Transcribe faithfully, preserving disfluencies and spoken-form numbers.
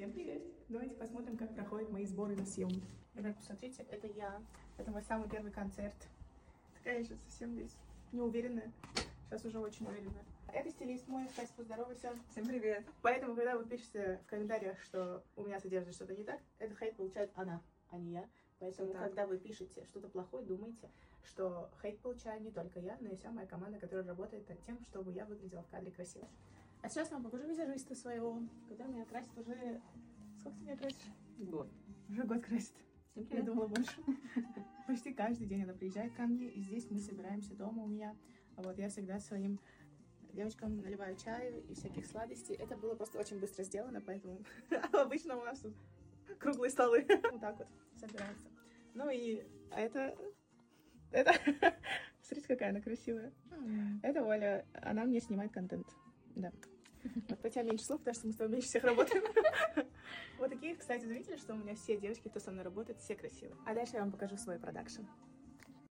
Всем привет! Давайте посмотрим, как проходят мои сборы на съемку. Ребят, посмотрите, это я. Это мой самый первый концерт. Такая же совсем здесь неуверенная. Сейчас уже очень уверенная. Это стилист мой, Катя, поздоровайся. Всем привет! Поэтому, когда вы пишете в комментариях, что у меня с одеждой что-то не так, это хейт получает она, а не я. Поэтому, Так. когда вы пишете что-то плохое, думайте, что хейт получаю не только я, но и вся моя команда, которая работает над тем, чтобы я выглядела в кадре красиво. А сейчас я вам покажу визажиста своего, который меня красит уже... Сколько ты меня красишь? Год. Уже год красит. Всем Я привет! думала больше. Почти каждый день она приезжает ко мне, и здесь мы собираемся дома у меня. А вот я всегда своим девочкам наливаю чаю и всяких сладостей. Это было просто очень быстро сделано, поэтому обычно у нас тут круглые столы. Вот так вот собираются. Ну и это... Это... Смотрите, какая она красивая. Это Оля, она мне снимает контент. Да. Вот по тебе меньше слов, потому что мы с тобой меньше всех работаем. Вот такие, кстати, заметили, что у меня все девочки, кто со мной работает, все красивые. А дальше я вам покажу свой продакшн.